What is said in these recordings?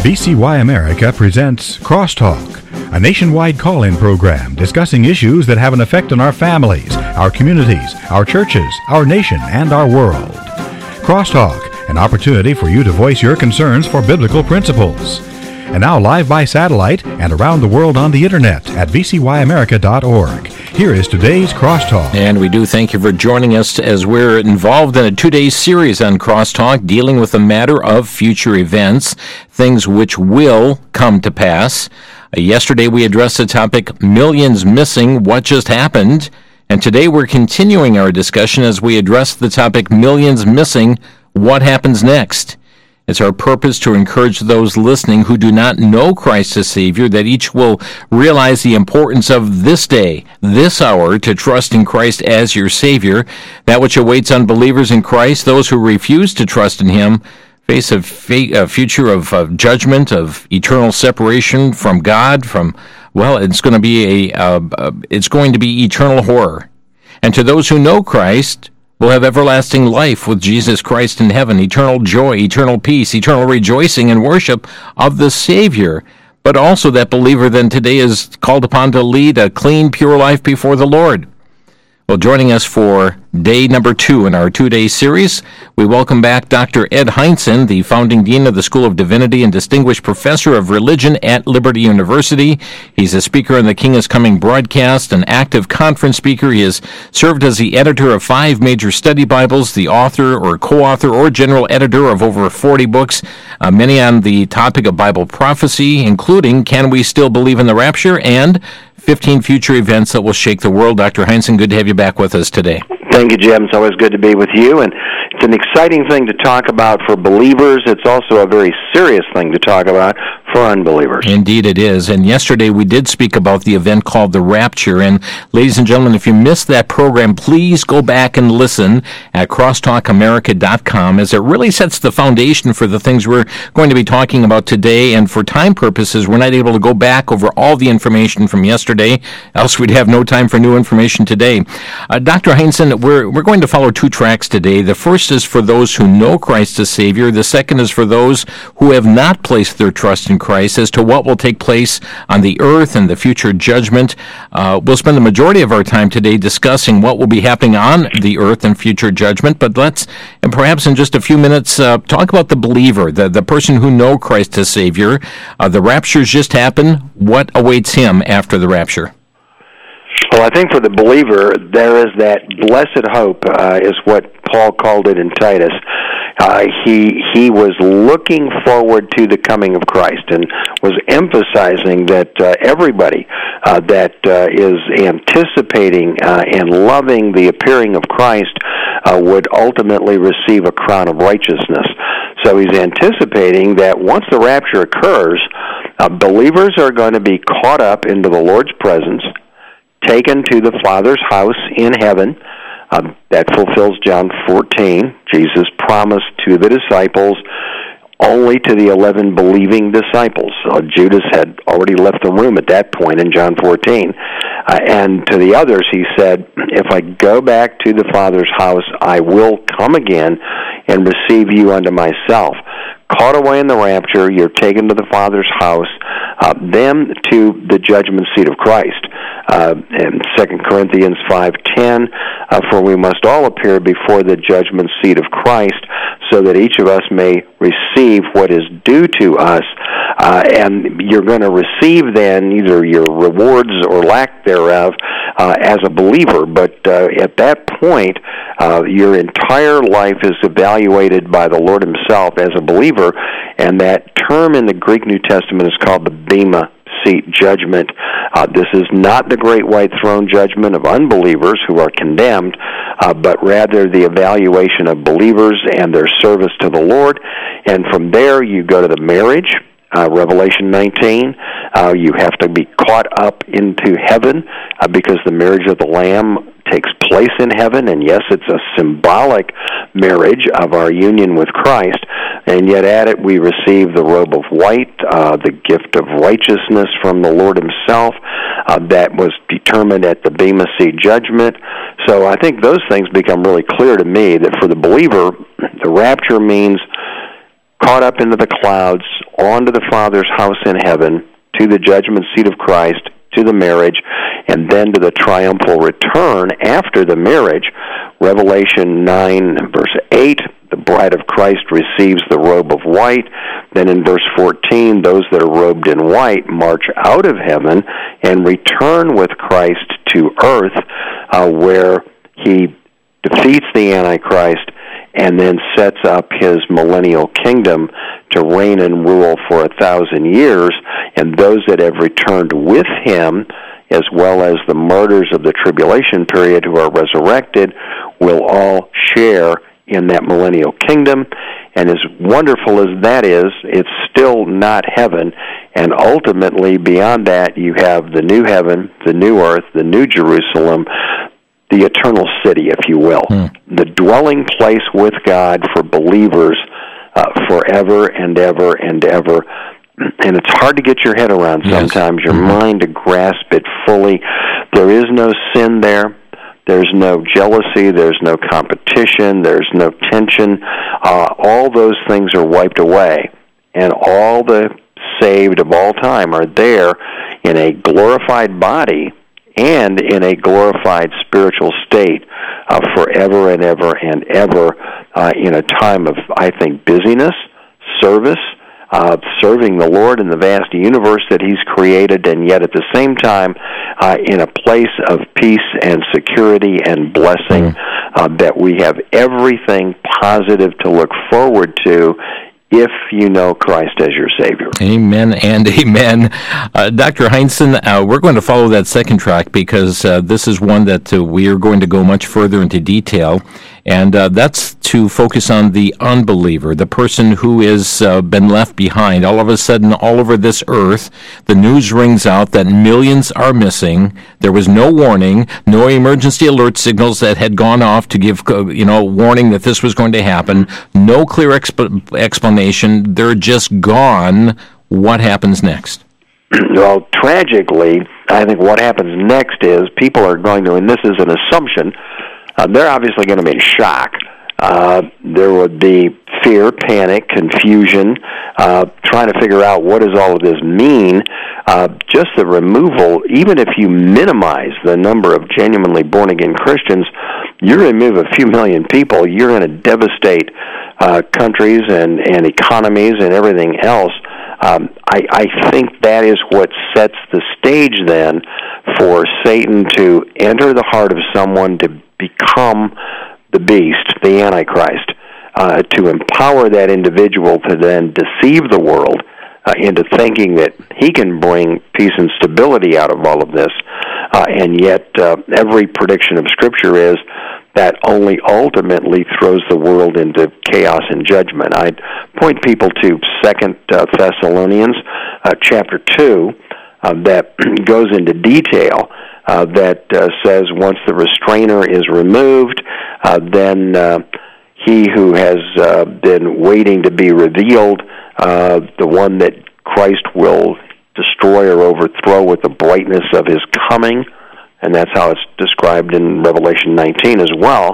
VCY America presents Crosstalk, a nationwide call-in program discussing issues that have an effect on our families, our communities, our churches, our nation, and our world. Crosstalk, an opportunity for you to voice your concerns for biblical principles. And now live by satellite and around the world on the internet at vcyamerica.org. Here is today's Crosstalk. And we do thank you for joining us as we're involved in a 2-day series on Crosstalk dealing with the matter of future events, things which will come to pass. Yesterday we addressed the topic, Millions Missing, What Just Happened? And today we're continuing our discussion as we address the topic, Millions Missing, What Happens Next? It's our purpose to encourage those listening who do not know Christ as Savior that each will realize the importance of this day, this hour, to trust in Christ as your Savior. That which awaits unbelievers in Christ, those who refuse to trust in Him, face a future of judgment, of eternal separation from God, it's going to be eternal horror. And to those who know Christ, we'll have everlasting life with Jesus Christ in heaven, eternal joy, eternal peace, eternal rejoicing and worship of the Savior. But also that believer then today is called upon to lead a clean, pure life before the Lord. Well, joining us for day number 2 in our 2-day series, we welcome back Dr. Ed Hindson, the founding dean of the School of Divinity and distinguished professor of religion at Liberty University. He's a speaker on the King is Coming broadcast, an active conference speaker. He has served as the editor of 5 major study Bibles, the author or co-author or general editor of over 40 books, many on the topic of Bible prophecy, including Can We Still Believe in the Rapture? And 15 future events that will shake the world. Dr. Hindson, good to have you back with us today. Thank you, Jim. It's always good to be with you, and it's an exciting thing to talk about for believers. It's also a very serious thing to talk about for unbelievers. Indeed it is, and yesterday we did speak about the event called the Rapture, and ladies and gentlemen, if you missed that program, please go back and listen at crosstalkamerica.com, as it really sets the foundation for the things we're going to be talking about today, and for time purposes, we're not able to go back over all the information from yesterday, else we'd have no time for new information today. Dr. Hindson, we're going to follow 2 tracks today. The first is for those who know Christ as Savior. The second is for those who have not placed their trust in Christ as to what will take place on the earth and the future judgment. We'll spend the majority of our time today discussing what will be happening on the earth and future judgment, but let's, and perhaps in just a few minutes, talk about the believer, the person who know Christ as Savior. The rapture's just happened. What awaits him after the rapture? Well, I think for the believer, there is that blessed hope, is what Paul called it in Titus. He was looking forward to the coming of Christ and was emphasizing that everybody that is anticipating and loving the appearing of Christ would ultimately receive a crown of righteousness. So he's anticipating that once the rapture occurs, believers are going to be caught up into the Lord's presence, taken to the Father's house in heaven. That fulfills John 14. Jesus promised to the disciples, only to the 11 believing disciples. Judas had already left the room at that point in John 14. And to the others he said, if I go back to the Father's house, I will come again and receive you unto myself. Caught away in the rapture, you're taken to the Father's house, then to the judgment seat of Christ. In 2 Corinthians 5:10, for we must all appear before the judgment seat of Christ, so that each of us may receive what is due to us. And you're going to receive then either your rewards or lack thereof as a believer. But at that point, your entire life is evaluated by the Lord Himself as a believer, and that term in the Greek New Testament is called the Bema Seat judgment. This is not the great white throne judgment of unbelievers who are condemned, but rather the evaluation of believers and their service to the Lord. And from there, you go to the marriage, Revelation 19. You have to be caught up into heaven because the marriage of the Lamb takes place in heaven, and yes, it's a symbolic marriage of our union with Christ, and yet at it we receive the robe of white, the gift of righteousness from the Lord Himself, that was determined at the Bema Seat judgment. So I think those things become really clear to me, that for the believer, the rapture means caught up into the clouds, on to the Father's house in heaven, to the judgment seat of Christ, to the marriage, and then to the triumphal return after the marriage. Revelation 9, verse 8, the bride of Christ receives the robe of white. Then in verse 14, those that are robed in white march out of heaven and return with Christ to earth, where he defeats the Antichrist and then sets up his millennial kingdom to reign and rule for 1,000 years. And those that have returned with him, as well as the martyrs of the tribulation period who are resurrected, will all share in that millennial kingdom. And as wonderful as that is, it's still not heaven. And ultimately, beyond that, you have the new heaven, the new earth, the new Jerusalem, the eternal city, if you will, the dwelling place with God for believers forever and ever and ever. And it's hard to get your head around sometimes, your mind to grasp it fully. There is no sin there. There's no jealousy. There's no competition. There's no tension. All those things are wiped away. And all the saved of all time are there in a glorified body and in a glorified spiritual state forever and ever and ever, in a time of, I think, busyness, service, serving the Lord in the vast universe that he's created, and yet at the same time in a place of peace and security and blessing, that we have everything positive to look forward to if you know Christ as your Savior. Amen and amen. Dr. Heinsohn, we're going to follow that second track because this is one that we are going to go much further into detail, and that's to focus on the unbeliever, the person who has been left behind. All of a sudden, all over this earth, the news rings out that millions are missing. There was no warning, no emergency alert signals that had gone off to give warning that this was going to happen, no clear explanation. They're just gone. What happens next? Well, tragically, I think what happens next is people are going to, and this is an assumption, they're obviously going to be in shock. There would be fear, panic, confusion, trying to figure out what does all of this mean. Just the removal, even if you minimize the number of genuinely born-again Christians, you remove a few million people, you're going to devastate countries and economies and everything else. I think that is what sets the stage then for Satan to enter the heart of someone to become the beast, the Antichrist, to empower that individual to then deceive the world into thinking that he can bring peace and stability out of all of this. And yet every prediction of Scripture is that only ultimately throws the world into chaos and judgment. I'd point people to 2 Thessalonians chapter 2 that goes into detail that says once the restrainer is removed, then he who has been waiting to be revealed, the one that Christ will destroy or overthrow with the brightness of his coming, and that's how it's described in Revelation 19 as well,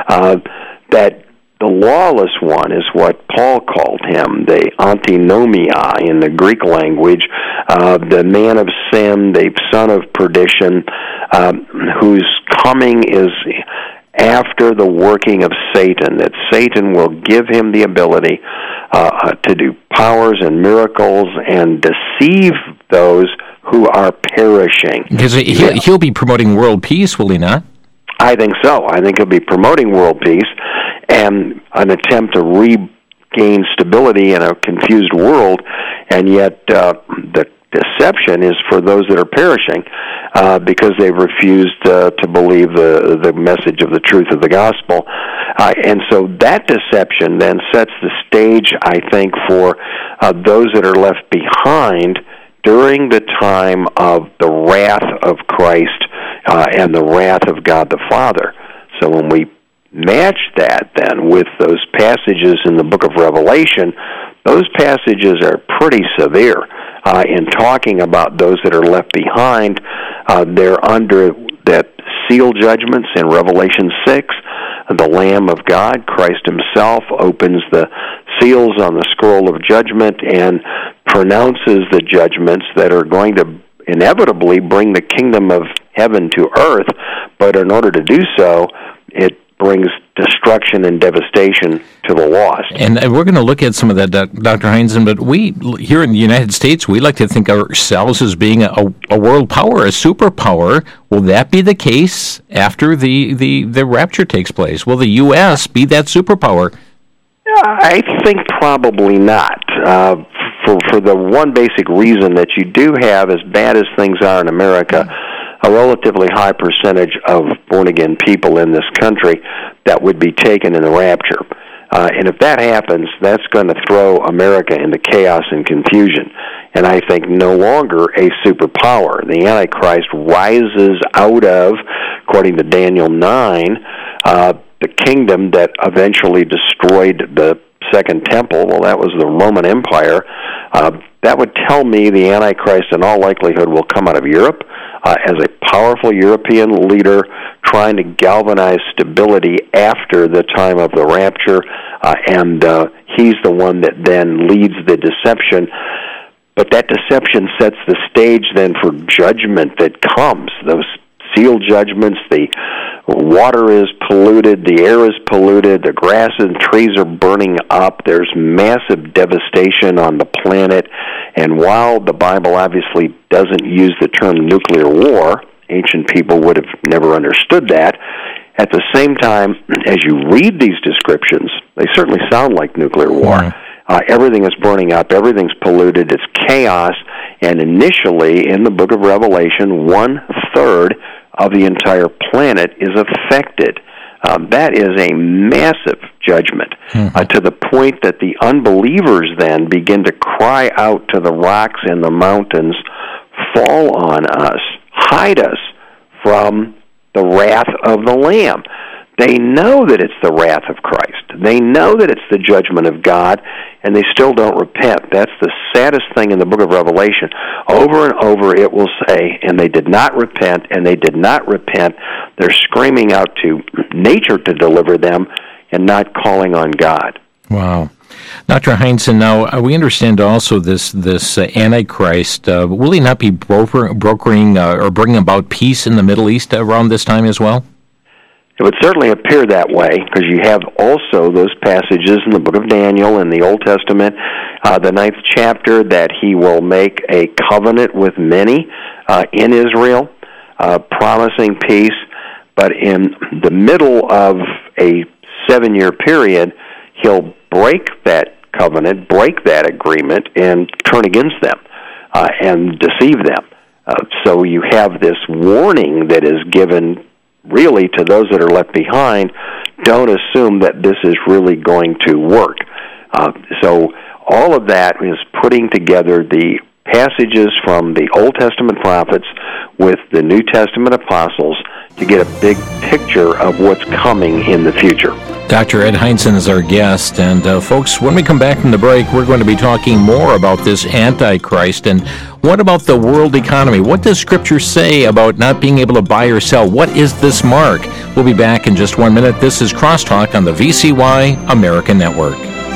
that the lawless one is what Paul called him, the antinomia in the Greek language, the man of sin, the son of perdition, whose coming is after the working of Satan, that Satan will give him the ability to do powers and miracles and deceive those who are perishing. Because he'll be promoting world peace, will he not? I think so. I think he'll be promoting world peace and an attempt to regain stability in a confused world, and yet the deception is for those that are perishing because they've refused to believe the message of the truth of the gospel. And so that deception then sets the stage, I think, for those that are left behind during the time of the wrath of Christ and the wrath of God the Father. So when we match that then with those passages in the book of Revelation, those passages are pretty severe in talking about those that are left behind. They're under that seal judgments in Revelation 6. The Lamb of God, Christ himself, opens the seals on the scroll of judgment and pronounces the judgments that are going to inevitably bring the kingdom of heaven to earth, but in order to do so, it brings destruction and devastation to the lost. And we're going to look at some of that, Dr. Heinzen, but we, here in the United States, we like to think of ourselves as being a world power, a superpower. Will that be the case after the rapture takes place? Will the U.S. be that superpower? I think probably not. For the one basic reason that you do have, as bad as things are in America, a relatively high percentage of born-again people in this country that would be taken in the rapture. And if that happens, that's going to throw America into chaos and confusion. And I think no longer a superpower. The Antichrist rises out of, according to Daniel 9, the kingdom that eventually destroyed the Second Temple. Well, that was the Roman Empire. That would tell me the Antichrist in all likelihood will come out of Europe as a powerful European leader trying to galvanize stability after the time of the rapture, and he's the one that then leads the deception. But that deception sets the stage then for judgment that comes. Those sealed judgments, the water is polluted, the air is polluted, the grass and trees are burning up, there's massive devastation on the planet, and while the Bible obviously doesn't use the term nuclear war, ancient people would have never understood that, at the same time, as you read these descriptions, they certainly sound like nuclear war. Yeah. Everything is burning up, everything's polluted, it's chaos, and initially in the book of Revelation, 1/3 of the entire planet is affected. That is a massive judgment, to the point that the unbelievers then begin to cry out to the rocks and the mountains, fall on us, hide us from the wrath of the Lamb. They know that it's the wrath of Christ. They know that it's the judgment of God, and they still don't repent. That's the saddest thing in the book of Revelation. Over and over it will say, and they did not repent, and they did not repent. They're screaming out to nature to deliver them and not calling on God. Wow. Dr. Heinzen, now we understand also this Antichrist, will he not be brokering or bringing about peace in the Middle East around this time as well? It would certainly appear that way, because you have also those passages in the book of Daniel in the Old Testament, the 9th chapter, that he will make a covenant with many in Israel, promising peace, but in the middle of a 7-year period, he'll break that covenant, break that agreement, and turn against them and deceive them. So you have this warning that is given really to those that are left behind. Don't assume that this is really going to work. So all of that is putting together the passages from the Old Testament prophets with the New Testament apostles to get a big picture of what's coming in the future. Dr. Ed Heinzen is our guest, and folks, when we come back from the break, we're going to be talking more about this Antichrist, and what about the world economy? What does Scripture say about not being able to buy or sell? What is this mark? We'll be back in just 1 minute. This is Crosstalk on the VCY American Network.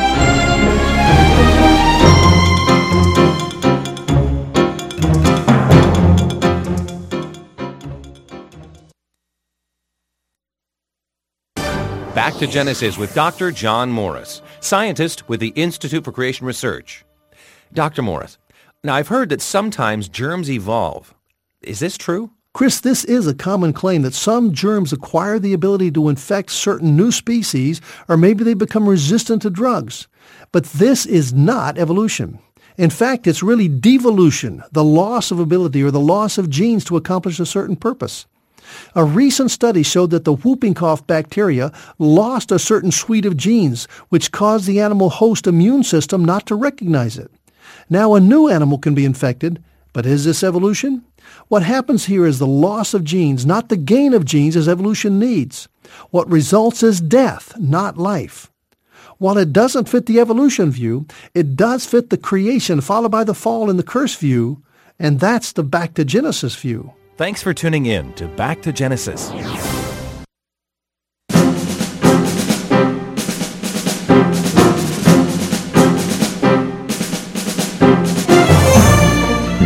Back to Genesis with Dr. John Morris, scientist with the Institute for Creation Research. Dr. Morris, now I've heard that sometimes germs evolve. Is this true? Chris, this is a common claim that some germs acquire the ability to infect certain new species, or maybe they become resistant to drugs. But this is not evolution. In fact, it's really devolution, the loss of ability or the loss of genes to accomplish a certain purpose. A recent study showed that the whooping cough bacteria lost a certain suite of genes, which caused the animal host immune system not to recognize it. Now a new animal can be infected, but is this evolution? What happens here is the loss of genes, not the gain of genes as evolution needs. What results is death, not life. While it doesn't fit the evolution view, it does fit the creation followed by the fall and the curse view, and that's the Back to Genesis view. Thanks for tuning in to Back to Genesis.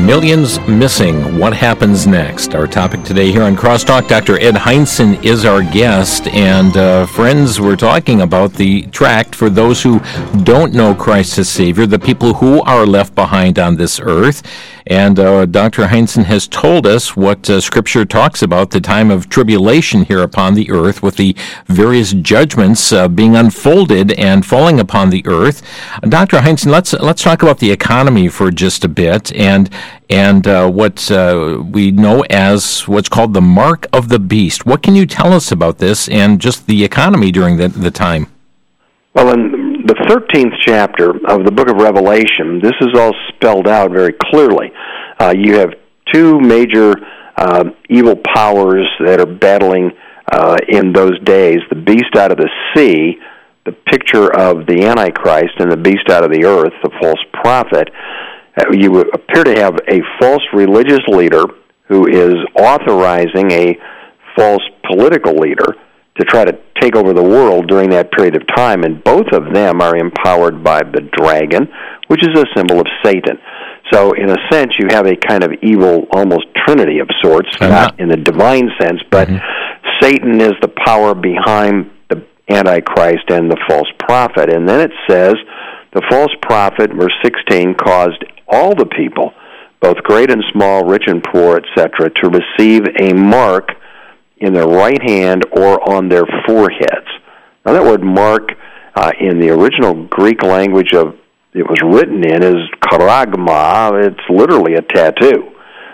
Millions missing. What happens next? Our topic today here on Crosstalk. Dr. Ed Hindson is our guest. And friends, we're talking about the tract for those who don't know Christ as Savior, the people who are left behind on this earth. And Dr. Hindson has told us what Scripture talks about the time of tribulation here upon the earth, with the various judgments being unfolded and falling upon the earth. Dr. Hindson, let's talk about the economy for just a bit, and what we know as what's called the mark of the beast. What can you tell us about this and just the economy during the time? Well, in the 13th chapter of the book of Revelation, this is all spelled out very clearly. You have two major evil powers that are battling in those days, the beast out of the sea, the picture of the Antichrist, and the beast out of the earth, the false prophet. You appear to have a false religious leader who is authorizing a false political leader to try to take over the world during that period of time, and both of them are empowered by the dragon, which is a symbol of Satan. So in a sense, you have a kind of evil, almost trinity of sorts, not in the divine sense, but Satan is the power behind the Antichrist and the false prophet. And then it says, the false prophet, verse 16, caused all the people, both great and small, rich and poor, etc., to receive a mark in their right hand or on their foreheads. Now that word mark in the original Greek language of it was written in is charagma. It's literally a tattoo.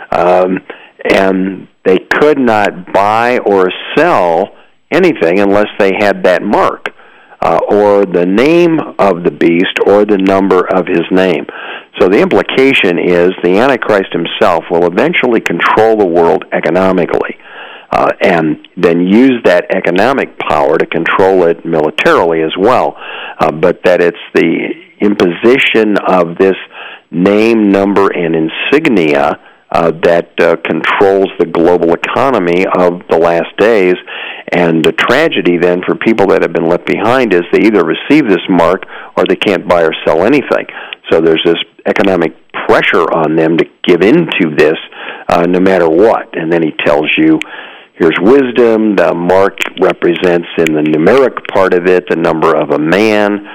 And they could not buy or sell anything unless they had that mark, or the name of the beast, or the number of his name. So the implication is the Antichrist himself will eventually control the world economically, and then use that economic power to control it militarily as well. But that it's the imposition of this name, number, and insignia that controls the global economy of the last days. And the tragedy then for people that have been left behind is they either receive this mark or they can't buy or sell anything. So there's this economic pressure on them to give into this no matter what. And then he tells you, here's wisdom. The mark represents in the numeric part of it the number of a man,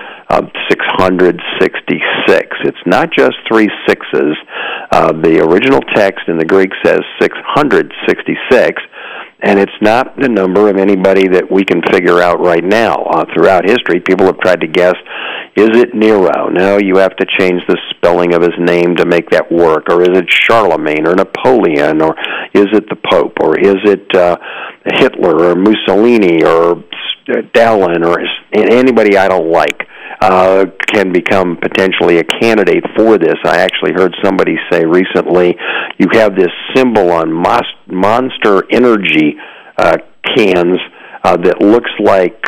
666. It's not just 3 sixes. The original text in the Greek says 666, and it's not the number of anybody that we can figure out right now. Throughout history, people have tried to guess, is it Nero? No, you have to change the spelling of his name to make that work. Or is it Charlemagne or Napoleon? Or is it the Pope? Or is it Hitler or Mussolini or Stalin or anybody I don't like? Can become potentially a candidate for this. I actually heard somebody say recently, you have this symbol on Monster Energy cans that looks like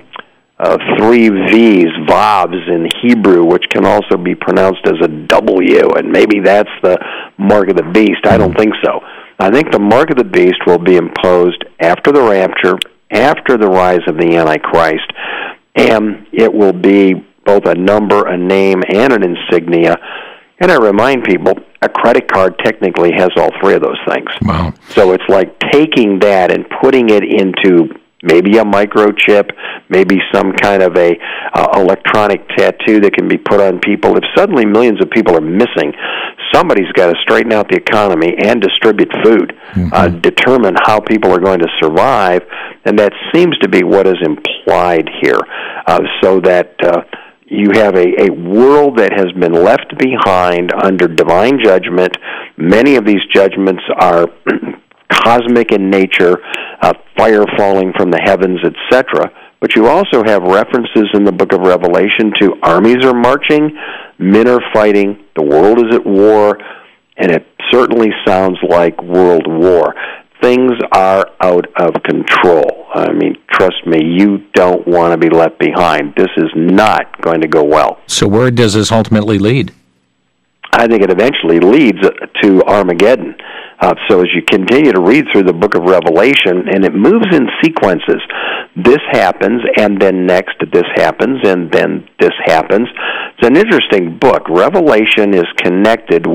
3 V's, Vavs in Hebrew, which can also be pronounced as a W, and maybe that's the mark of the beast. I don't think so. I think the mark of the beast will be imposed after the rapture, after the rise of the Antichrist, and it will be both a number, a name, and an insignia. And I remind people, a credit card technically has all 3 of those things. Wow. So it's like taking that and putting it into maybe a microchip, maybe some kind of a electronic tattoo that can be put on people. If suddenly millions of people are missing, somebody's got to straighten out the economy and distribute food, determine how people are going to survive, and that seems to be what is implied here, so that you have a world that has been left behind under divine judgment. Many of these judgments are cosmic in nature, fire falling from the heavens, etc. But you also have references in the book of Revelation to armies are marching, men are fighting, the world is at war, and it certainly sounds like world war. Things are out of control. I mean, trust me, you don't want to be left behind. This is not going to go well. So where does this ultimately lead? I think it eventually leads to Armageddon. So as you continue to read through the book of Revelation, and it moves in sequences, this happens, and then next this happens, and then this happens. It's an interesting book. Revelation is connected with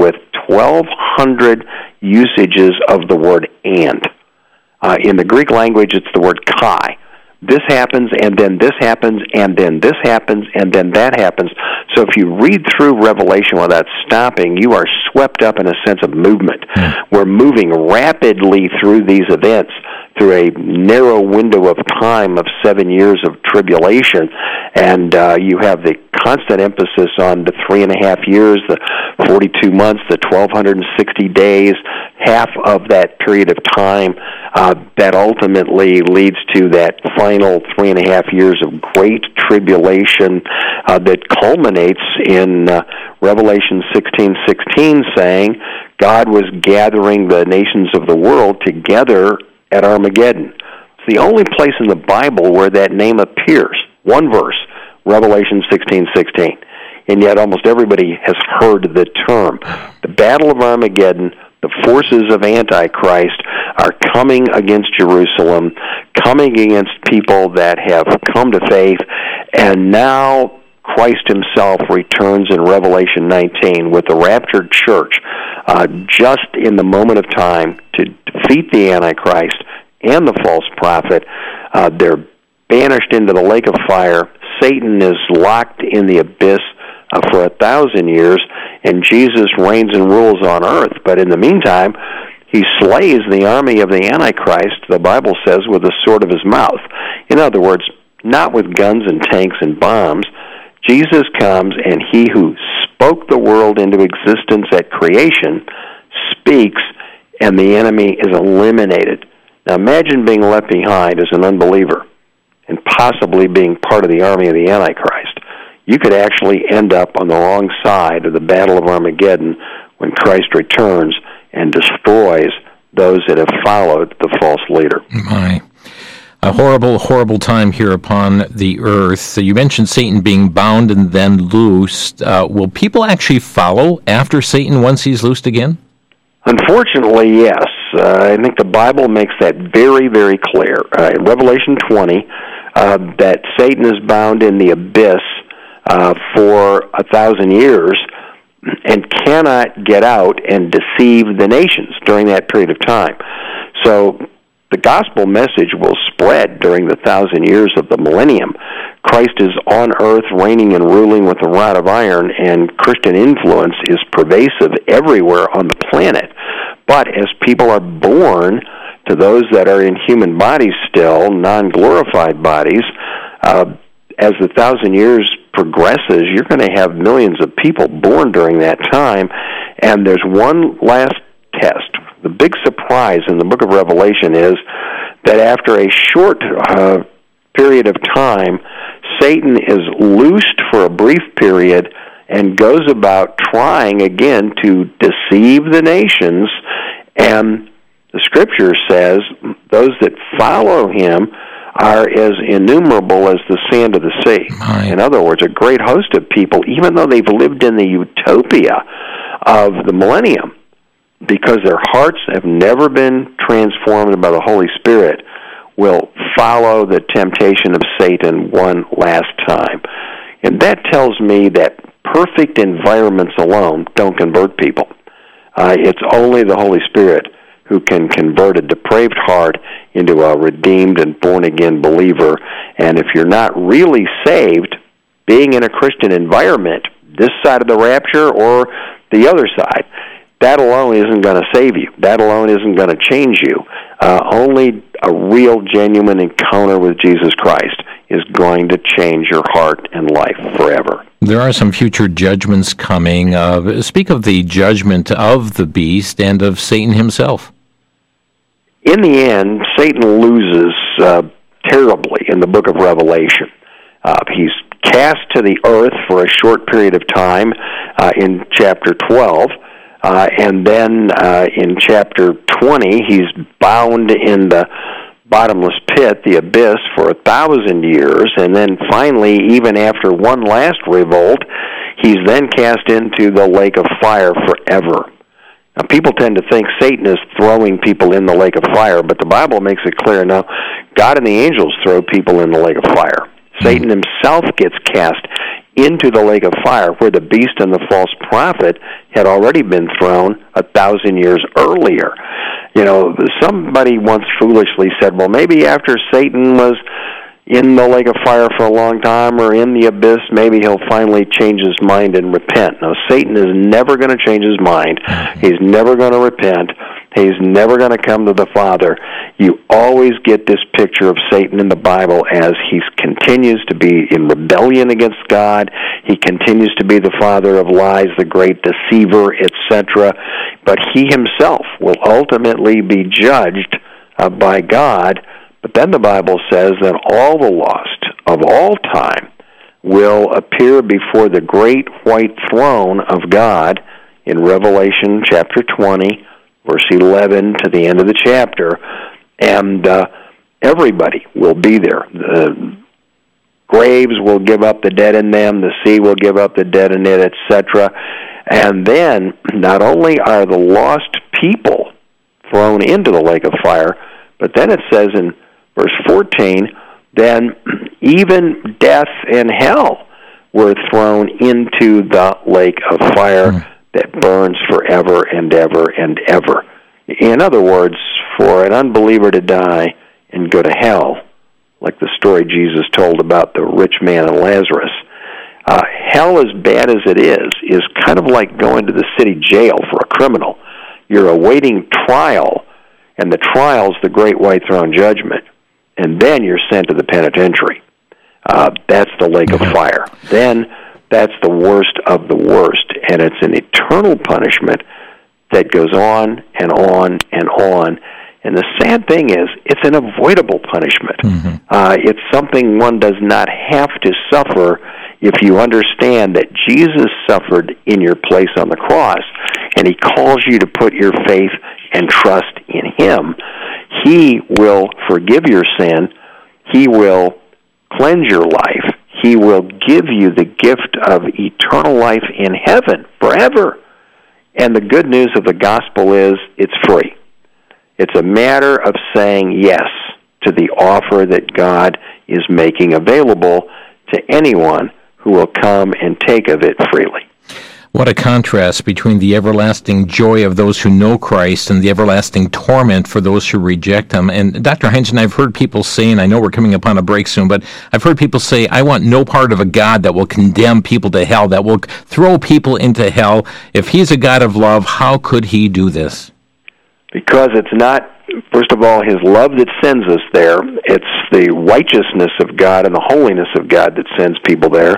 1,200 usages of the word and. In the Greek language, it's the word kai. This happens, and then this happens, and then this happens, and then that happens. So if you read through Revelation without stopping, you are swept up in a sense of movement. We're moving rapidly through these events, through a narrow window of time of 7 years of tribulation, and you have the constant emphasis on the 3.5 years, the 42 months, the 1,260 days, half of that period of time that ultimately leads to that final 3.5 years of great tribulation that culminates in Revelation 16:16, saying God was gathering the nations of the world together at Armageddon. It's the only place in the Bible where that name appears. One verse, Revelation 16:16. And yet almost everybody has heard the term. The Battle of Armageddon, the forces of Antichrist are coming against Jerusalem, coming against people that have come to faith, and now Christ himself returns in Revelation 19 with the raptured church just in the moment of time to defeat the Antichrist and the false prophet. They're banished into the lake of fire. Satan is locked in the abyss for 1,000 years, and Jesus reigns and rules on earth. But in the meantime, he slays the army of the Antichrist, the Bible says, with the sword of his mouth. In other words, not with guns and tanks and bombs. Jesus comes, and he who spoke the world into existence at creation speaks, and the enemy is eliminated. Now imagine being left behind as an unbeliever and possibly being part of the army of the Antichrist. You could actually end up on the wrong side of the Battle of Armageddon when Christ returns and destroys those that have followed the false leader. My. A horrible, horrible time here upon the earth. So you mentioned Satan being bound and then loosed. Will people actually follow after Satan once he's loosed again? Unfortunately, yes. I think the Bible makes that very, very clear. In Revelation 20, that Satan is bound in the abyss for 1,000 years and cannot get out and deceive the nations during that period of time. So the gospel message will spread during the 1,000 years of the millennium. Christ is on earth reigning and ruling with a rod of iron, and Christian influence is pervasive everywhere on the planet. But as people are born to those that are in human bodies still, non-glorified bodies, as the 1,000 years progresses, you're going to have millions of people born during that time. And there's one last test. The big surprise in the book of Revelation is that after a short period of time, Satan is loosed for a brief period and goes about trying again to deceive the nations. And the Scripture says those that follow him are as innumerable as the sand of the sea. Right. In other words, a great host of people, even though they've lived in the utopia of the millennium, because their hearts have never been transformed by the Holy Spirit, will follow the temptation of Satan one last time. And that tells me that perfect environments alone don't convert people. It's only the Holy Spirit who can convert a depraved heart into a redeemed and born-again believer. And if you're not really saved, being in a Christian environment, this side of the rapture or the other side, that alone isn't going to save you. That alone isn't going to change you. Only a real, genuine encounter with Jesus Christ is going to change your heart and life forever. There are some future judgments coming. Speak of the judgment of the beast and of Satan himself. In the end, Satan loses terribly in the book of Revelation. He's cast to the earth for a short period of time in chapter 12. And then in chapter 20, he's bound in the bottomless pit, the abyss, for 1,000 years. And then finally, even after one last revolt, he's then cast into the lake of fire forever. Now, people tend to think Satan is throwing people in the lake of fire, but the Bible makes it clear, no, God and the angels throw people in the lake of fire. Satan himself gets cast into the lake of fire, where the beast and the false prophet had already been thrown 1,000 years earlier. Somebody once foolishly said, well, maybe after Satan was in the lake of fire for a long time or in the abyss, maybe he'll finally change his mind and repent. No, Satan is never going to change his mind. He's never going to repent. He's never going to come to the Father. You always get this picture of Satan in the Bible as he continues to be in rebellion against God. He continues to be the father of lies, the great deceiver, etc. But he himself will ultimately be judged by God. But then the Bible says that all the lost of all time will appear before the great white throne of God in Revelation chapter 20, verse 11 to the end of the chapter, and everybody will be there. The graves will give up the dead in them, the sea will give up the dead in it, etc. And then, not only are the lost people thrown into the lake of fire, but then it says in verse 14, then even death and hell were thrown into the lake of fire that burns forever and ever and ever. In other words, for an unbeliever to die and go to hell, like the story Jesus told about the rich man and Lazarus, hell, as bad as it is kind of like going to the city jail for a criminal. You're awaiting trial, and the trial's the great white throne judgment, and then you're sent to the penitentiary. That's the lake of fire. Then that's the worst of the worst, and it's an eternal punishment that goes on and on and on. And the sad thing is, it's an avoidable punishment. It's something one does not have to suffer if you understand that Jesus suffered in your place on the cross, and he calls you to put your faith and trust in him. He will forgive your sin. He will cleanse your life. He will give you the gift of eternal life in heaven forever. And the good news of the gospel is it's free. It's a matter of saying yes to the offer that God is making available to anyone who will come and take of it freely. What a contrast between the everlasting joy of those who know Christ and the everlasting torment for those who reject him. And Dr. Heinzen, I've heard people say, and I know we're coming upon a break soon, but I've heard people say, I want no part of a God that will condemn people to hell, that will throw people into hell. If he's a God of love, how could he do this? Because it's not, first of all, his love that sends us there. It's the righteousness of God and the holiness of God that sends people there.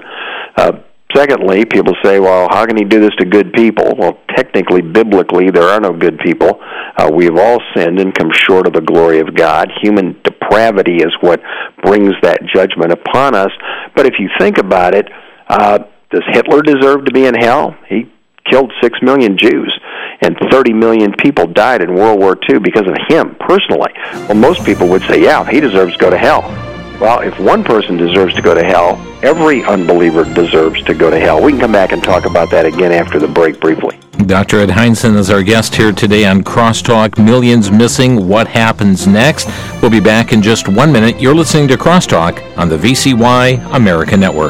Secondly, people say, well, how can he do this to good people? Well, technically, biblically, there are no good people. We have all sinned and come short of the glory of God. Human depravity is what brings that judgment upon us. But if you think about it, does Hitler deserve to be in hell? He killed 6 million Jews, and 30 million people died in World War II because of him personally. Well, most people would say, yeah, he deserves to go to hell. Well, if one person deserves to go to hell, every unbeliever deserves to go to hell. We can come back and talk about that again after the break briefly. Dr. Ed Heinzen is our guest here today on Crosstalk. Millions missing. What happens next? We'll be back in just 1 minute. You're listening to Crosstalk on the VCY America Network.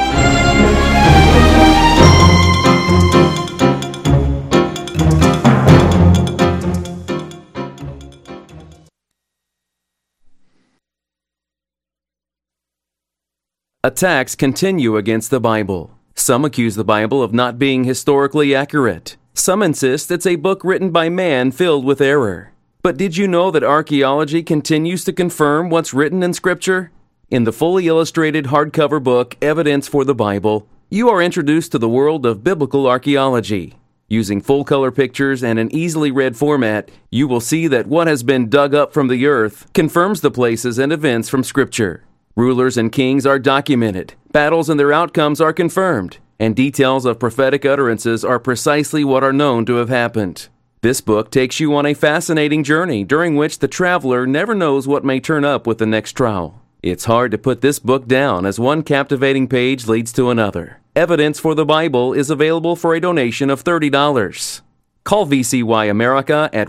Attacks continue against the Bible. Some accuse the Bible of not being historically accurate. Some insist it's a book written by man filled with error. But did you know that archaeology continues to confirm what's written in Scripture? In the fully illustrated hardcover book, Evidence for the Bible, you are introduced to the world of biblical archaeology. Using full-color pictures and an easily read format, you will see that what has been dug up from the earth confirms the places and events from Scripture. Rulers and kings are documented, battles and their outcomes are confirmed, and details of prophetic utterances are precisely what are known to have happened. This book takes you on a fascinating journey during which the traveler never knows what may turn up with the next trial. It's hard to put this book down as one captivating page leads to another. Evidence for the Bible is available for a donation of $30. Call VCY America at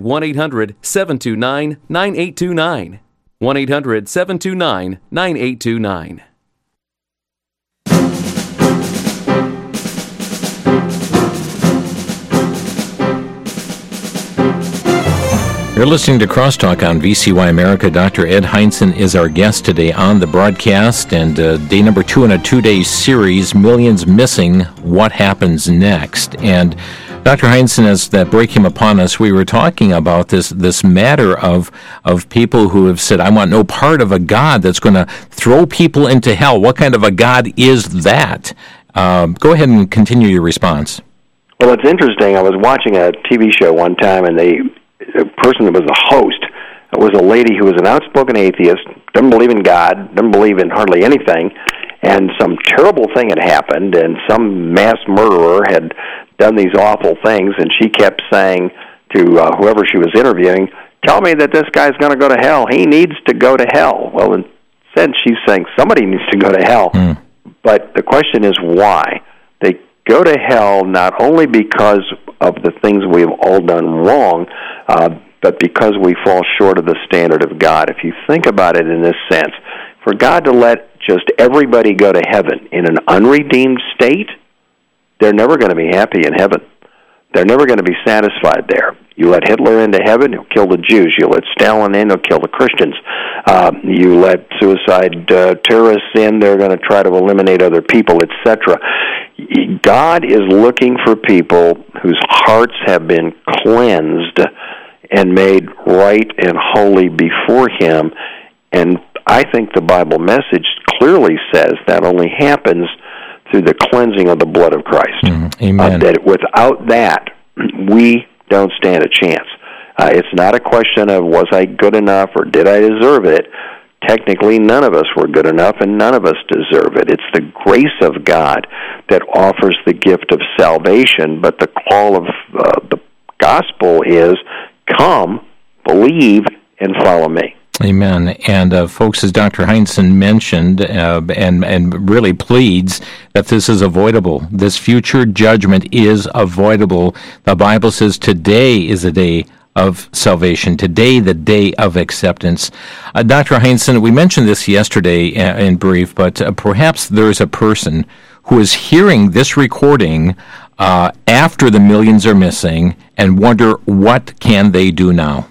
1-800-729-9829. 1-800-729-9829. You're listening to Crosstalk on VCY America. Dr. Ed Hindson is our guest today on the broadcast, and day number 2 in a 2-day series, Millions Missing, What Happens Next? And Dr. Hindson, as that break came upon us, we were talking about this matter of people who have said, I want no part of a God that's going to throw people into hell. What kind of a God is that? Go ahead and continue your response. Well, it's interesting. I was watching a TV show one time, and the person that was the host was a lady who was an outspoken atheist, doesn't believe in God, doesn't believe in hardly anything, and some terrible thing had happened, and some mass murderer had done these awful things, and she kept saying to whoever she was interviewing, tell me that this guy's going to go to hell. He needs to go to hell. Well, in a sense, she's saying somebody needs to go to hell. But the question is why? They go to hell not only because of the things we've all done wrong, but because we fall short of the standard of God. If you think about it in this sense, for God to let just everybody go to heaven in an unredeemed state, they're never going to be happy in heaven. They're never going to be satisfied there. You let Hitler into heaven, he'll kill the Jews. You let Stalin in, he'll kill the Christians. You let suicide terrorists in, they're going to try to eliminate other people, etc. God is looking for people whose hearts have been cleansed and made right and holy before Him. And I think the Bible message clearly says that only happens through the cleansing of the blood of Christ. Amen. That without that, we don't stand a chance. It's not a question of was I good enough or did I deserve it. Technically, none of us were good enough and none of us deserve it. It's the grace of God that offers the gift of salvation, but the call of the gospel is come, believe, and follow me. Amen. And folks, as Dr. Hindson mentioned and really pleads that this is avoidable. This future judgment is avoidable. The Bible says today is a day of salvation, today the day of acceptance. Dr. Hindson, we mentioned this yesterday in brief, but perhaps there's a person who is hearing this recording after the millions are missing and wonder what can they do now?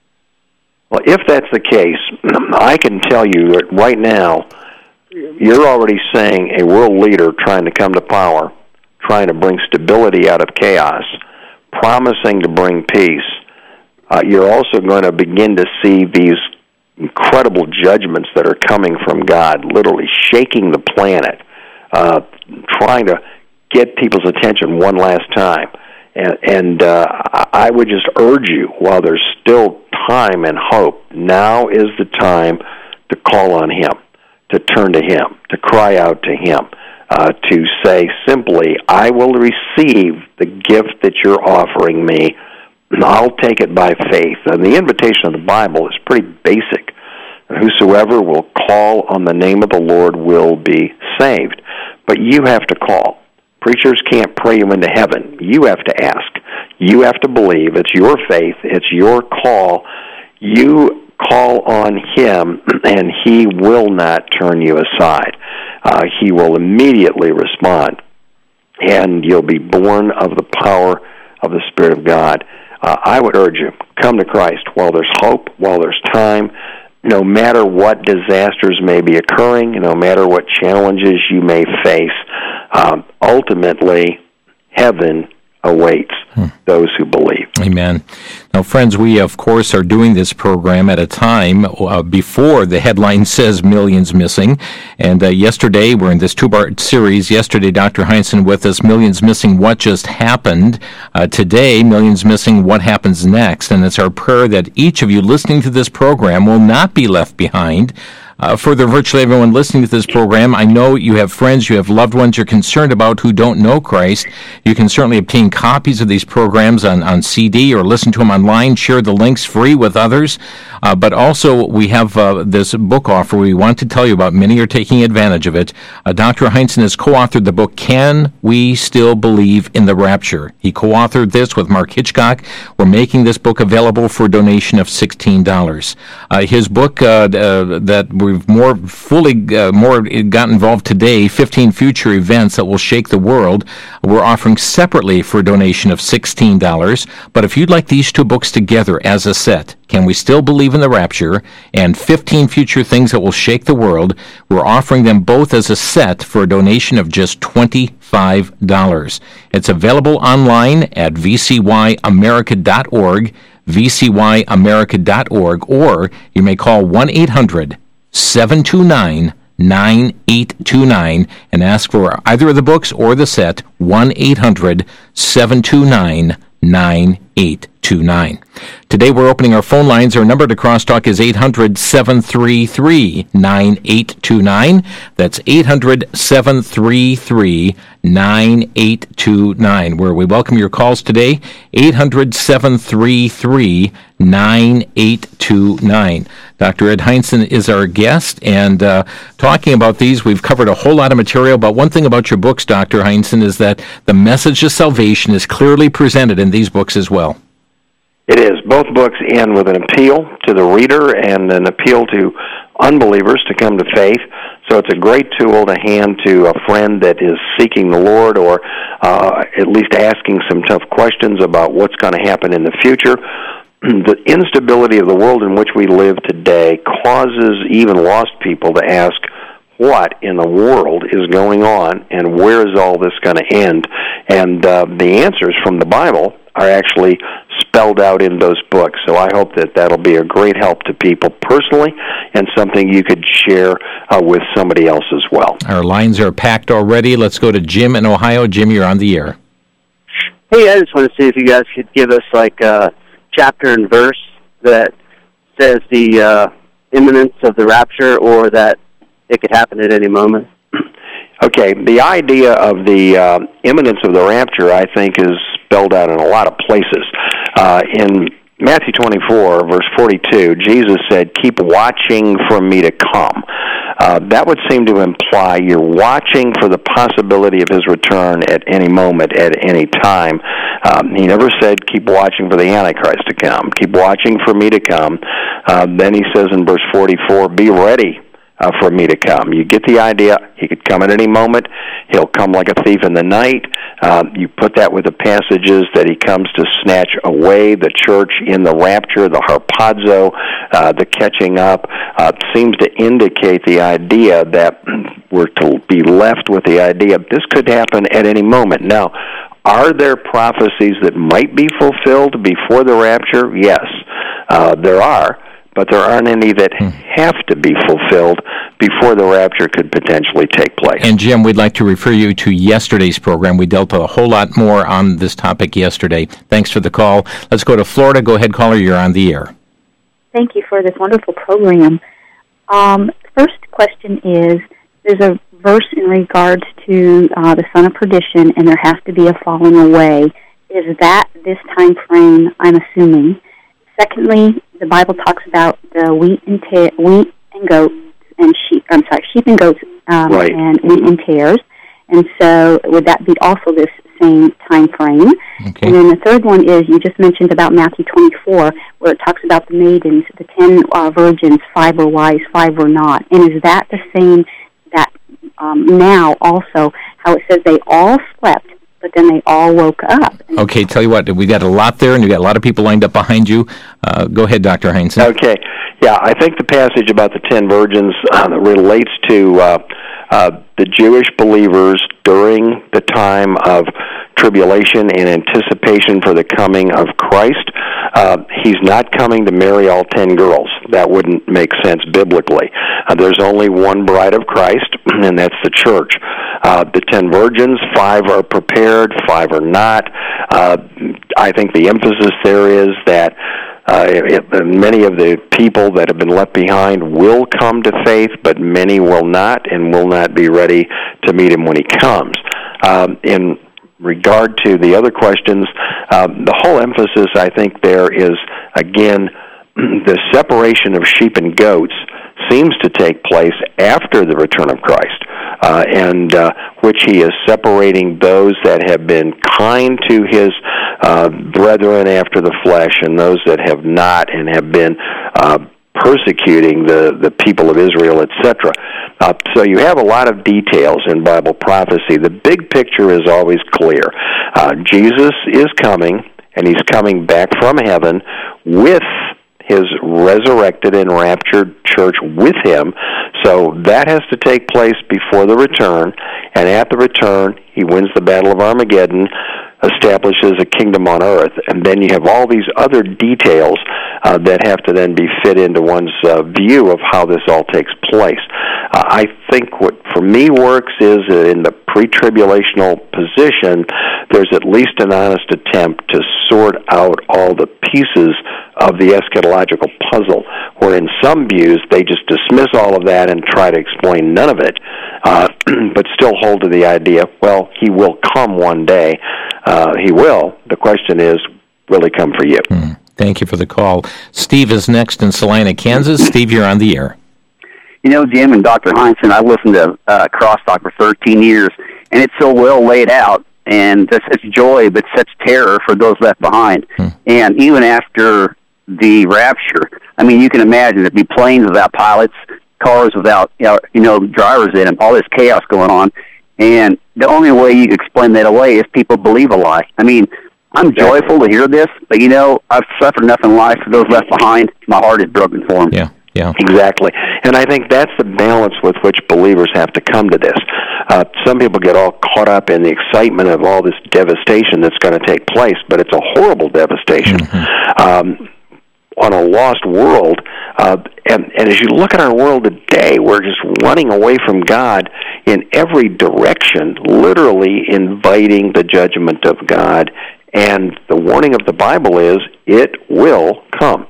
Well, if that's the case, I can tell you that right now, you're already seeing a world leader trying to come to power, trying to bring stability out of chaos, promising to bring peace. You're also going to begin to see these incredible judgments that are coming from God, literally shaking the planet, trying to get people's attention one last time. And I would just urge you, while there's still time and hope, now is the time to call on Him, to turn to Him, to cry out to Him, to say simply, I will receive the gift that you're offering me. I'll take it by faith. And the invitation of the Bible is pretty basic. Whosoever will call on the name of the Lord will be saved. But you have to call. Preachers can't pray you into heaven. You have to ask. You have to believe. It's your faith. It's your call. You call on Him, and He will not turn you aside. He will immediately respond, and you'll be born of the power of the Spirit of God. I would urge you, come to Christ while there's hope, while there's time. No matter what disasters may be occurring, no matter what challenges you may face, ultimately, heaven awaits those who believe. Amen. Now, friends, we, of course, are doing this program at a time before the headline says millions missing. And yesterday, we're in this two-part series. Yesterday, Dr. Hindson with us, Millions Missing, What Just Happened. Today, Millions Missing, What Happens Next. And it's our prayer that each of you listening to this program will not be left behind. For virtually everyone listening to this program, I know you have friends, you have loved ones you're concerned about who don't know Christ. You can certainly obtain copies of these programs on CD or listen to them online, share the links free with others. But also, we have this book offer we want to tell you about. Many are taking advantage of it. Dr. Hindson has co-authored the book, Can We Still Believe in the Rapture? He co-authored this with Mark Hitchcock. We're making this book available for a donation of $16. His book that we're we've more got involved today, 15 future events that will shake the world. We're offering separately for a donation of $16. But if you'd like these two books together as a set, Can We Still Believe in the Rapture, and 15 Future Things That Will Shake the World, we're offering them both as a set for a donation of just $25. It's available online at vcyamerica.org, vcyamerica.org, or you may call 1-800-729-9829 and ask for either of the books or the set, 1-800-729-9829. Today we're opening our phone lines. Our number to Crosstalk is 800-733-9829. That's 800-733-9829, where we welcome your calls today, 800-733-9829. Dr. Ed Hindson is our guest, and talking about these, we've covered a whole lot of material, but one thing about your books, Dr. Hindson, is that the message of salvation is clearly presented in these books as well. It is. Both books end with an appeal to the reader and an appeal to unbelievers to come to faith. So it's a great tool to hand to a friend that is seeking the Lord, or at least asking some tough questions about what's going to happen in the future. The instability of the world in which we live today causes even lost people to ask, what in the world is going on, and where is all this going to end? And the answers from the Bible are actually spelled out in those books. So I hope that that'll be a great help to people personally, and something you could share with somebody else as well. Our lines are packed already. Let's go to Jim in Ohio. Jim, you're on the air. Hey, I just want to see if you guys could give us like a chapter and verse that says the imminence of the rapture, or that it could happen at any moment. Okay, the idea of the imminence of the rapture, I think, is spelled out in a lot of places. In Matthew 24, verse 42, Jesus said, "Keep watching for me to come." That would seem to imply you're watching for the possibility of his return at any moment, at any time. He never said, keep watching for the Antichrist to come. Keep watching for me to come. Then he says in verse 44, be ready for me to come. You get the idea. He could come at any moment. He'll come like a thief in the night. You put that with the passages that he comes to snatch away the church in the rapture, the harpazo, the catching up, seems to indicate the idea that we're to be left with the idea this could happen at any moment. Now, are there prophecies that might be fulfilled before the rapture? Yes, there are. But there aren't any that have to be fulfilled before the rapture could potentially take place. And Jim, we'd like to refer you to yesterday's program. We dealt a whole lot more on this topic yesterday. Thanks for the call. Let's go to Florida. Go ahead, caller. You're on the air. Thank you for this wonderful program. First question is, there's a verse in regards to the son of perdition, and there has to be a falling away. Is that this time frame, I'm assuming? Secondly, the Bible talks about the wheat and goats and sheep. Sheep and goats, right. And wheat and tares. And so, would that be also this same time frame? Okay. And then the third one is, you just mentioned about Matthew 24, where it talks about the maidens, the 10 virgins, 5 were wise, 5 were not. And is that the same that now also how it says they all slept, but then they all woke up? Okay, tell you what, we got a lot there, and you got a lot of people lined up behind you. Go ahead, Dr. Hindson. Okay, yeah, I think the passage about the 10 virgins relates to the Jewish believers during the time of tribulation in anticipation for the coming of Christ. He's not coming to marry all 10 girls. That wouldn't make sense biblically. There's only one bride of Christ, and that's the church. The 10 virgins, 5 are prepared, 5 are not. I think the emphasis there is that many of the people that have been left behind will come to faith, but many will not, and will not be ready to meet him when he comes. In regard to the other questions, the whole emphasis, I think, there is, again, the separation of sheep and goats seems to take place after the return of Christ, and which he is separating those that have been kind to his brethren after the flesh, and those that have not and have been persecuting the people of Israel, etc. So you have a lot of details in Bible prophecy. The big picture is always clear. Jesus is coming, and he's coming back from heaven with his resurrected and raptured church with him. So that has to take place before the return, and at the return, he wins the Battle of Armageddon, establishes a kingdom on earth, and then you have all these other details that have to then be fit into one's view of how this all takes place. I think what for me works is in the pre-tribulational position, there's at least an honest attempt to sort out all the pieces of the eschatological puzzle, where in some views they just dismiss all of that and try to explain none of it, but still hold to the idea, well, he will come one day. He will. The question is, will he come for you? Thank you for the call. Steve is next in Salina, Kansas. Steve, you're on the air. You know, Jim and Dr. Heinsohn, I've listened to Crosstalk for 13 years, and it's so well laid out, and there's such joy, but such terror for those left behind. And even after the rapture, I mean, you can imagine there'd be planes without pilots, cars without, drivers in them, all this chaos going on. And the only way you can explain that away is people believe a lie. I mean, I'm joyful to hear this, but, I've suffered enough in life for those left behind. My heart is broken for them. Yeah. Exactly. And I think that's the balance with which believers have to come to this. Some people get all caught up in the excitement of all this devastation that's going to take place, but it's a horrible devastation. On a lost world, and as you look at our world today, we're just running away from God in every direction, literally inviting the judgment of God, and the warning of the Bible is, it will come.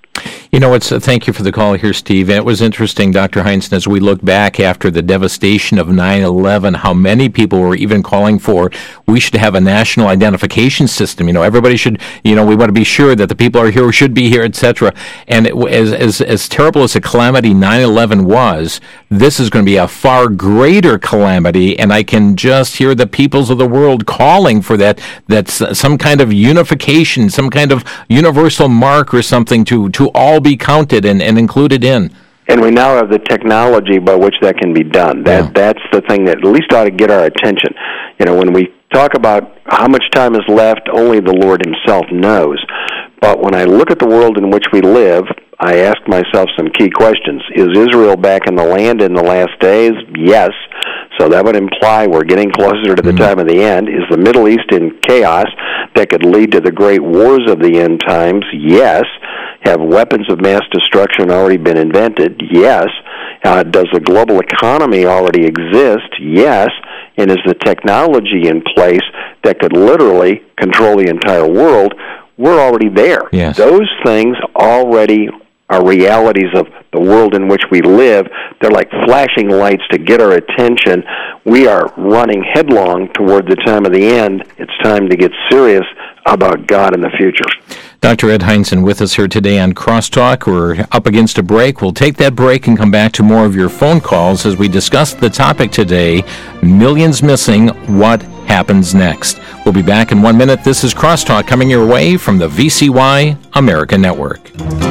Thank you for the call here, Steve. And it was interesting, Dr. Heinsohn, as we look back after the devastation of 9/11, how many people were even calling for, we should have a national identification system. Everybody should, we want to be sure that the people are here who should be here, etc. And as terrible as a calamity 9/11 was, this is going to be a far greater calamity, and I can just hear the peoples of the world calling for that's some kind of unification, some kind of universal mark or something to all be counted and included in. And we now have the technology by which that can be done. That's the thing that at least ought to get our attention. When we talk about how much time is left, only the Lord himself knows. But when I look at the world in which we live, I ask myself some key questions. Is Israel back in the land in the last days? Yes. So that would imply we're getting closer to the time of the end. Is the Middle East in chaos that could lead to the great wars of the end times? Yes. Have weapons of mass destruction already been invented? Yes. Does the global economy already exist? Yes. And is the technology in place that could literally control the entire world? We're already there. Yes. Those things already are realities of the world in which we live. They're like flashing lights to get our attention. We are running headlong toward the time of the end. It's time to get serious about God in the future. Dr. Ed Heinsohn with us here today on Crosstalk. We're up against a break. We'll take that break and come back to more of your phone calls as we discuss the topic today, millions missing, what happens next. We'll be back in 1 minute. This is Crosstalk coming your way from the VCY America Network.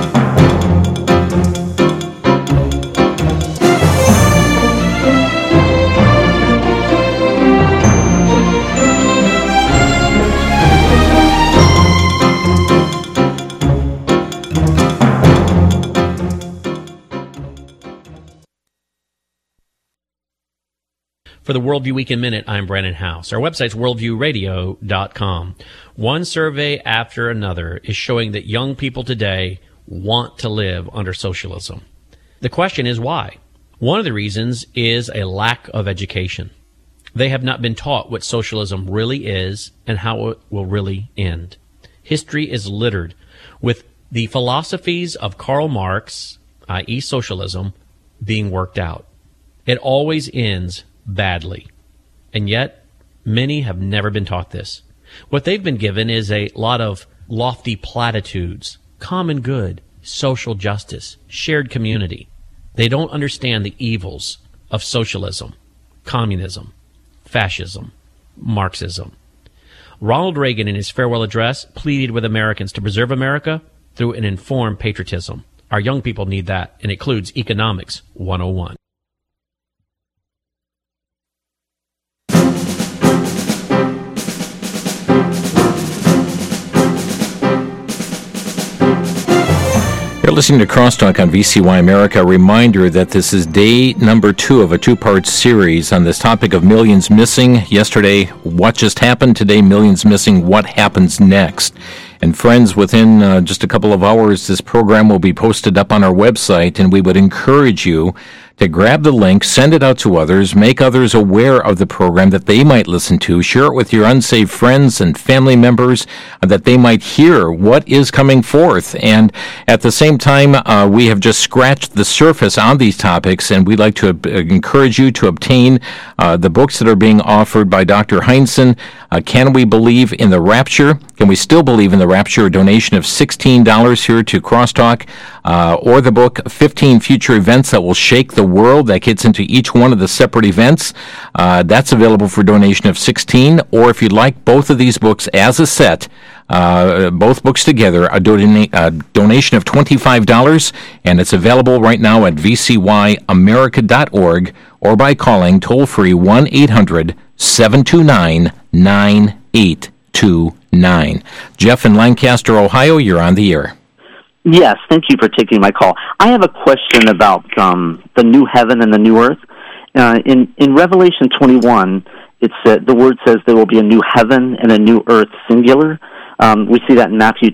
For the Worldview Week in Minute, I'm Brandon House. Our website's worldviewradio.com. One survey after another is showing that young people today want to live under socialism. The question is why? One of the reasons is a lack of education. They have not been taught what socialism really is and how it will really end. History is littered with the philosophies of Karl Marx, i.e. socialism, being worked out. It always ends badly. And yet, many have never been taught this. What they've been given is a lot of lofty platitudes, common good, social justice, shared community. They don't understand the evils of socialism, communism, fascism, Marxism. Ronald Reagan, in his farewell address, pleaded with Americans to preserve America through an informed patriotism. Our young people need that, and it includes Economics 101. You're listening to Crosstalk on VCY America. A reminder that this is day number 2 of a 2-part series on this topic of millions missing. Yesterday, what just happened? Today, millions missing. What happens next? And friends, within just a couple of hours, this program will be posted up on our website, and we would encourage you to grab the link, send it out to others, make others aware of the program that they might listen to, share it with your unsaved friends and family members, that they might hear what is coming forth. And at the same time, we have just scratched the surface on these topics, and we'd like to encourage you to obtain the books that are being offered by Dr. Heinsohn. Can we believe in the rapture? Can we still believe in the rapture? A donation of $16 here to Crosstalk, or the book 15 Future Events That Will Shake the World. That gets into each one of the separate events. That's available for donation of $16. Or if you'd like both of these books as a set, both books together, a donation of $25, and it's available right now at vcyamerica.org or by calling toll-free 1-800-729-9829. Jeff in Lancaster, Ohio, you're on the air. Yes, thank you for taking my call. I have a question about the new heaven and the new earth. In Revelation 21, the word says there will be a new heaven and a new earth, singular. We see that in Matthew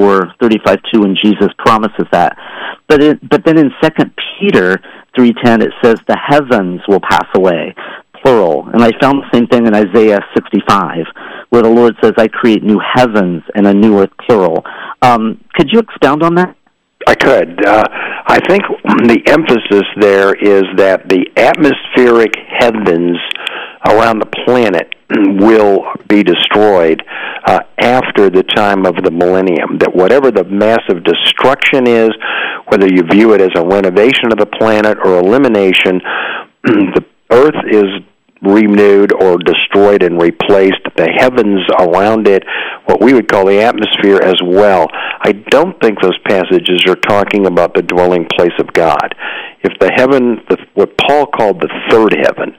24:35-2, and Jesus promises that. But then in 2 Peter 3:10, it says the heavens will pass away, plural. And I found the same thing in Isaiah 65, where the Lord says, I create new heavens and a new earth, plural. Could you expound on that? I could. I think the emphasis there is that the atmospheric heavens around the planet will be destroyed after the time of the millennium. That whatever the massive destruction is, whether you view it as a renovation of the planet or elimination, the earth is renewed or destroyed and replaced, the heavens around it, what we would call the atmosphere as well. I don't think those passages are talking about the dwelling place of God. If the heaven, what Paul called the third heaven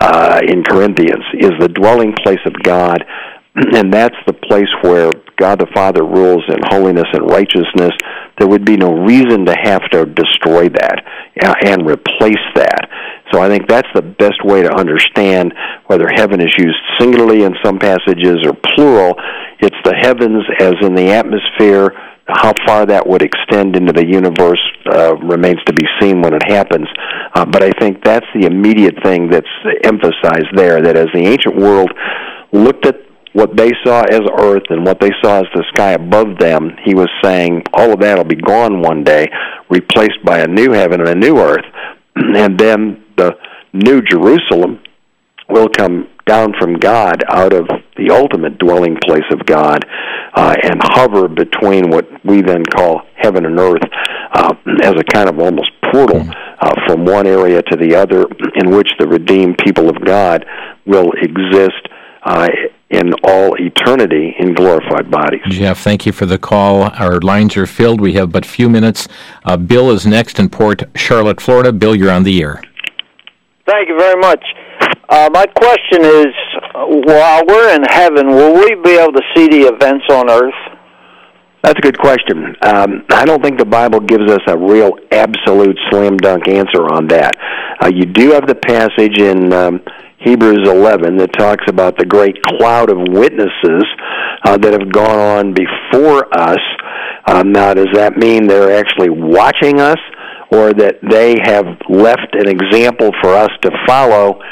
in Corinthians, is the dwelling place of God, and that's the place where God the Father rules in holiness and righteousness, there would be no reason to have to destroy that and replace that. So I think that's the best way to understand whether heaven is used singularly in some passages or plural. It's the heavens as in the atmosphere. How far that would extend into the universe remains to be seen when it happens. But I think that's the immediate thing that's emphasized there, that as the ancient world looked at what they saw as earth and what they saw as the sky above them, he was saying all of that will be gone one day, replaced by a new heaven and a new earth. And then the new Jerusalem will come down from God out of the ultimate dwelling place of God and hover between what we then call heaven and earth as a kind of almost portal from one area to the other, in which the redeemed people of God will exist in all eternity in glorified bodies. Jeff, thank you for the call. Our lines are filled. We have but few minutes. Bill is next in Port Charlotte, Florida. Bill, you're on the air. Thank you very much. My question is, while we're in heaven, will we be able to see the events on earth? That's a good question. I don't think the Bible gives us a real absolute slam dunk answer on that. You do have the passage in Hebrews 11 that talks about the great cloud of witnesses that have gone on before us. Now, does that mean they're actually watching us, or that they have left an example for us to follow,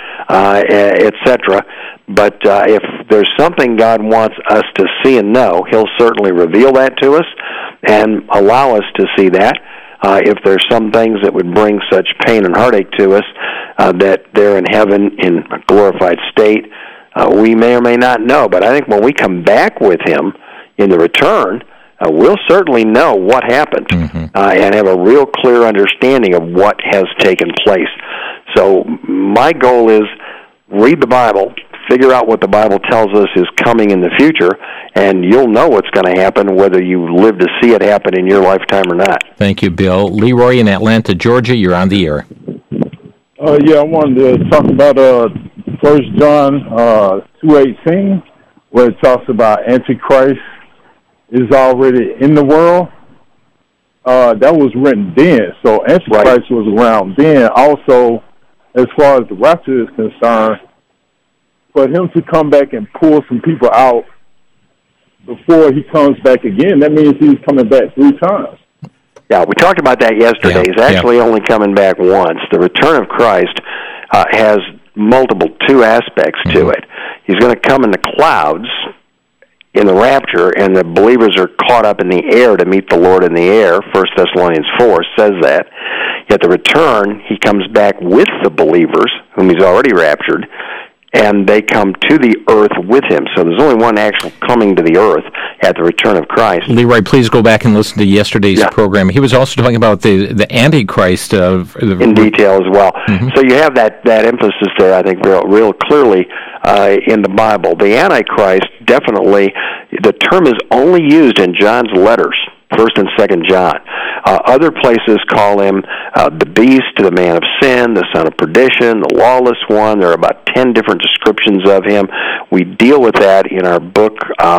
etc.? But if there's something God wants us to see and know, He'll certainly reveal that to us and allow us to see that. If there's some things that would bring such pain and heartache to us that they're in heaven in a glorified state, we may or may not know. But I think when we come back with Him in the return, we'll certainly know what happened and have a real clear understanding of what has taken place. So my goal is read the Bible, figure out what the Bible tells us is coming in the future, and you'll know what's going to happen whether you live to see it happen in your lifetime or not. Thank you, Bill. Leroy in Atlanta, Georgia, you're on the air. I wanted to talk about 1 John 2:18, where it talks about Antichrist is already in the world. That was written then, so Antichrist was around then. Also, as far as the rapture is concerned, for him to come back and pull some people out before he comes back again, that means he's coming back 3 times. Yeah, we talked about that yesterday. He's actually only coming back once. The return of Christ has two aspects to it. He's going to come in the clouds in the rapture, and the believers are caught up in the air to meet the Lord in the air. 1 Thessalonians 4 says that. At the return, he comes back with the believers, whom he's already raptured, and they come to the earth with him. So there's only one actual coming to the earth at the return of Christ. Leroy, please go back and listen to yesterday's program. He was also talking about the Antichrist. In detail as well. Mm-hmm. So you have that emphasis there, I think, real clearly in the Bible. The Antichrist, definitely, the term is only used in John's letters, 1 and 2 John. Other places call him the beast, the man of sin, the son of perdition, the lawless one. There are about 10 different descriptions of him. We deal with that in our book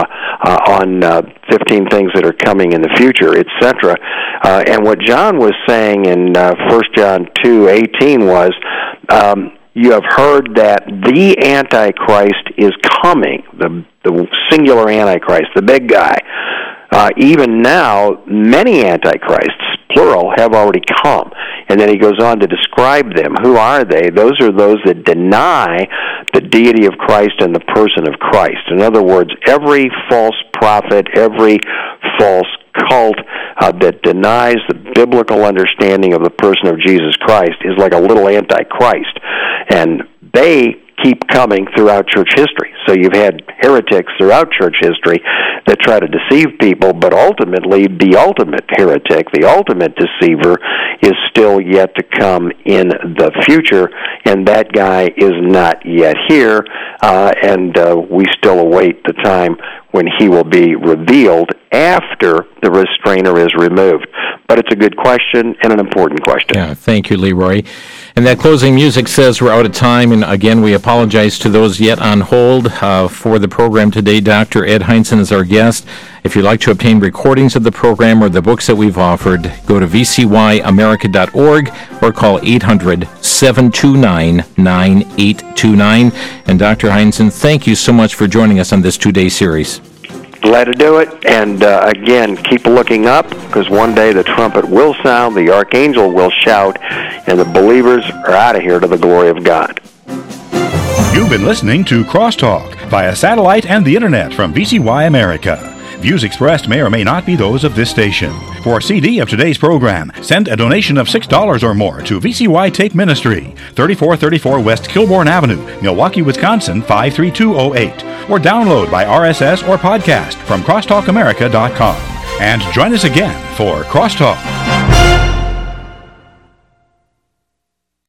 on 15 things that are coming in the future, etc. And what John was saying in 1 John 2:18 was, you have heard that the Antichrist is coming, the singular Antichrist, the big guy. Even now, many antichrists, plural, have already come. And then he goes on to describe them. Who are they? Those are those that deny the deity of Christ and the person of Christ. In other words, every false prophet, every false cult that denies the biblical understanding of the person of Jesus Christ is like a little antichrist. And they keep coming throughout church history. So you've had heretics throughout church history that try to deceive people, but ultimately the ultimate heretic, the ultimate deceiver, is still yet to come in the future, and that guy is not yet here, and we still await the time when he will be revealed after the restrainer is removed. But it's a good question and an important question. Yeah, thank you, Leroy. And that closing music says we're out of time, and again, we apologize to those yet on hold for the program today. Dr. Ed Hindson is our guest. If you'd like to obtain recordings of the program or the books that we've offered, go to vcyamerica.org or call 800-729-9829. And Dr. Hindson, thank you so much for joining us on this 2-day series. Glad to do it, and again, keep looking up, because one day the trumpet will sound, the archangel will shout, and the believers are out of here to the glory of God. You've been listening to Crosstalk via satellite and the internet from VCY America. Views expressed may or may not be those of this station. For a CD of today's program, send a donation of $6 or more to VCY Tape Ministry, 3434 West Kilbourne Avenue, Milwaukee, Wisconsin, 53208, or download by RSS or podcast from crosstalkamerica.com. And join us again for Crosstalk.